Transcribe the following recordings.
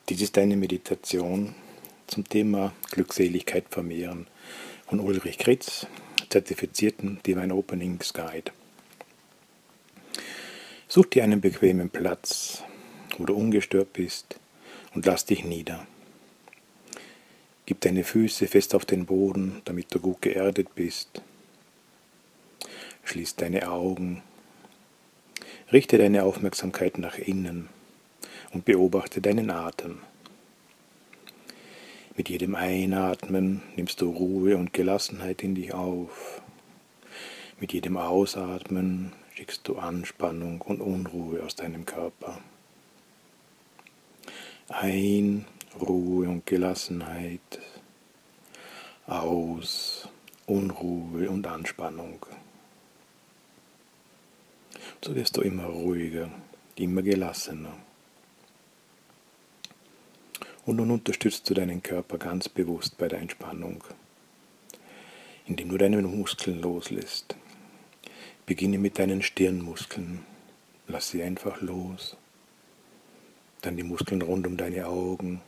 Dies ist eine Meditation zum Thema Glückseligkeit vermehren von Ulrich Kritz, zertifizierten Divine Openings Guide. Such dir einen bequemen Platz, wo du ungestört bist, und lass dich nieder. Gib deine Füße fest auf den Boden, damit du gut geerdet bist. Schließ deine Augen, richte deine Aufmerksamkeit nach innen und beobachte deinen Atem. Mit jedem Einatmen nimmst du Ruhe und Gelassenheit in dich auf. Mit jedem Ausatmen schickst du Anspannung und Unruhe aus deinem Körper. Ein, Ruhe und Gelassenheit. Aus, Unruhe und Anspannung. So wirst du immer ruhiger, immer gelassener. Und nun unterstützt du deinen Körper ganz bewusst bei der Entspannung, indem du deine Muskeln loslässt. Beginne mit deinen Stirnmuskeln, lass sie einfach los. Dann die Muskeln rund um deine Augen,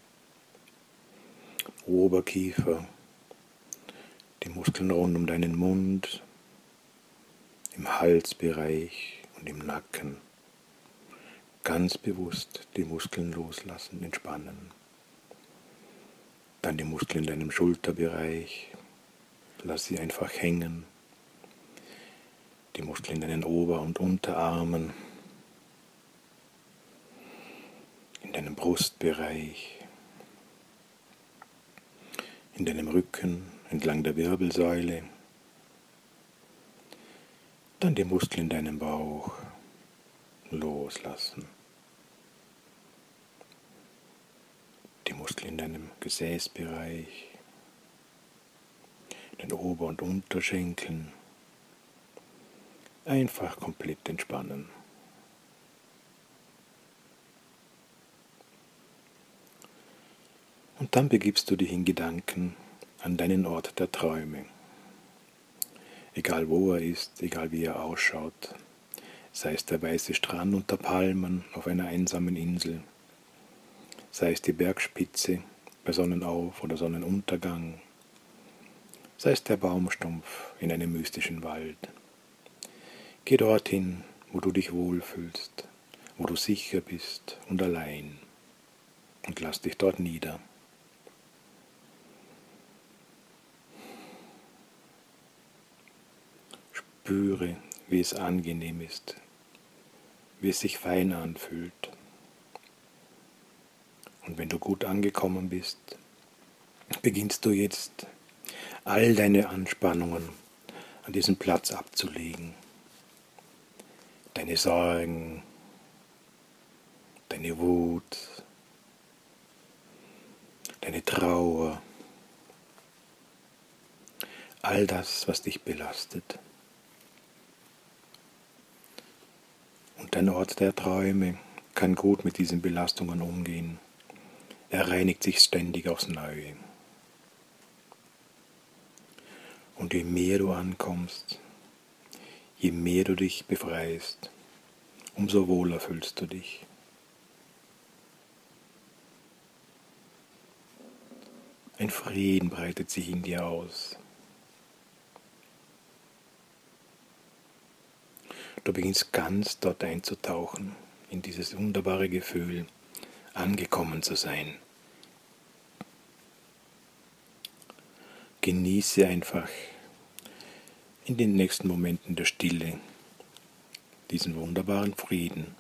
Oberkiefer, die Muskeln rund um deinen Mund, im Halsbereich und im Nacken. Ganz bewusst die Muskeln loslassen, entspannen. Dann die Muskeln in deinem Schulterbereich, lass sie einfach hängen. Die Muskeln in deinen Ober- und Unterarmen, in deinem Brustbereich, in deinem Rücken, entlang der Wirbelsäule. Dann die Muskeln in deinem Bauch loslassen. Die Muskeln in deinem Gesäßbereich, den Ober- und Unterschenkeln. Einfach komplett entspannen. Und dann begibst du dich in Gedanken an deinen Ort der Träume. Egal wo er ist, egal wie er ausschaut, sei es der weiße Strand unter Palmen auf einer einsamen Insel, sei es die Bergspitze bei Sonnenauf- oder Sonnenuntergang, sei es der Baumstumpf in einem mystischen Wald. Geh dorthin, wo du dich wohlfühlst, wo du sicher bist und allein, und lass dich dort nieder. Spüre, wie es angenehm ist, wie es sich fein anfühlt. Und wenn du gut angekommen bist, beginnst du jetzt, all deine Anspannungen an diesem Platz abzulegen. Deine Sorgen, deine Wut, deine Trauer, all das, was dich belastet. Und dein Ort der Träume kann gut mit diesen Belastungen umgehen. Er reinigt sich ständig aufs Neue. Und je mehr du ankommst, je mehr du dich befreist, umso wohler fühlst du dich. Ein Frieden breitet sich in dir aus. Du beginnst ganz dort einzutauchen, in dieses wunderbare Gefühl, angekommen zu sein. Genieße einfach in den nächsten Momenten der Stille diesen wunderbaren Frieden.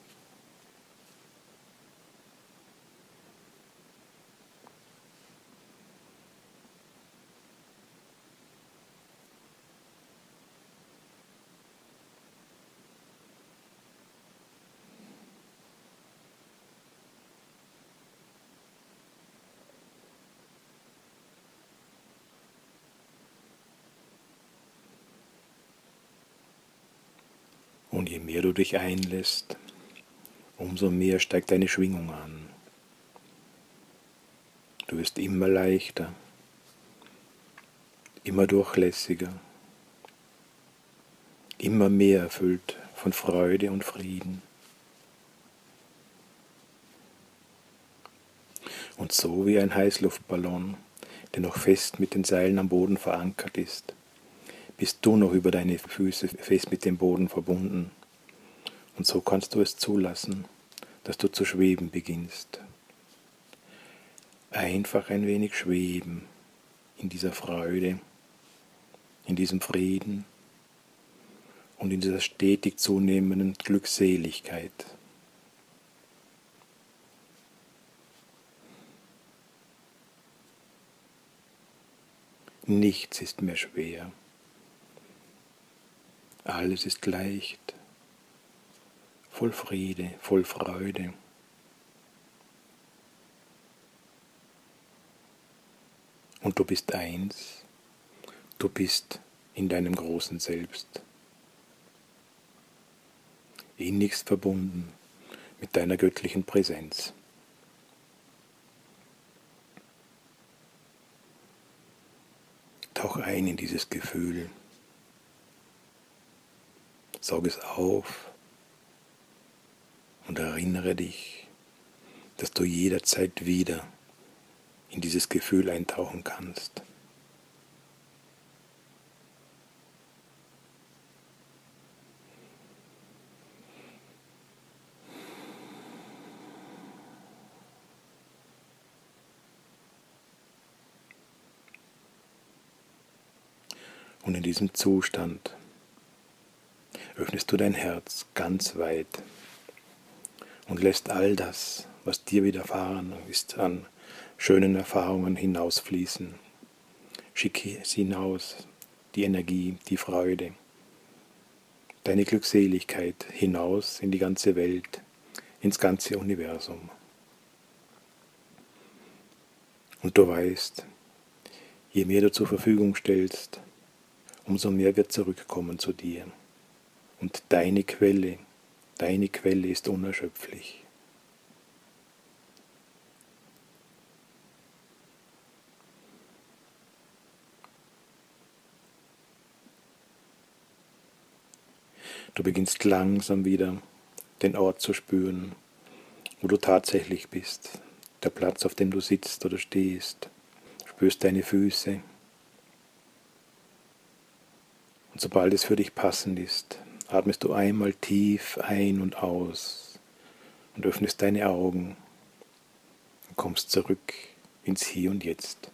Und je mehr du dich einlässt, umso mehr steigt deine Schwingung an. Du wirst immer leichter, immer durchlässiger, immer mehr erfüllt von Freude und Frieden. Und so wie ein Heißluftballon, der noch fest mit den Seilen am Boden verankert ist, bist du noch über deine Füße fest mit dem Boden verbunden. Und so kannst du es zulassen, dass du zu schweben beginnst. Einfach ein wenig schweben in dieser Freude, in diesem Frieden und in dieser stetig zunehmenden Glückseligkeit. Nichts ist mehr schwer. Alles ist leicht, voll Friede, voll Freude. Und du bist eins, du bist in deinem großen Selbst. Innigst verbunden mit deiner göttlichen Präsenz. Tauch ein in dieses Gefühl. Saug es auf und erinnere dich, dass du jederzeit wieder in dieses Gefühl eintauchen kannst. Und in diesem Zustand öffnest du dein Herz ganz weit und lässt all das, was dir widerfahren ist, an schönen Erfahrungen hinausfließen. Schicke es hinaus, die Energie, die Freude, deine Glückseligkeit hinaus in die ganze Welt, ins ganze Universum. Und du weißt, je mehr du zur Verfügung stellst, umso mehr wird zurückkommen zu dir. Und deine Quelle ist unerschöpflich. Du beginnst langsam wieder den Ort zu spüren, wo du tatsächlich bist, der Platz, auf dem du sitzt oder stehst. Spürst deine Füße. Und sobald es für dich passend ist, atmest du einmal tief ein und aus und öffnest deine Augen und kommst zurück ins Hier und Jetzt.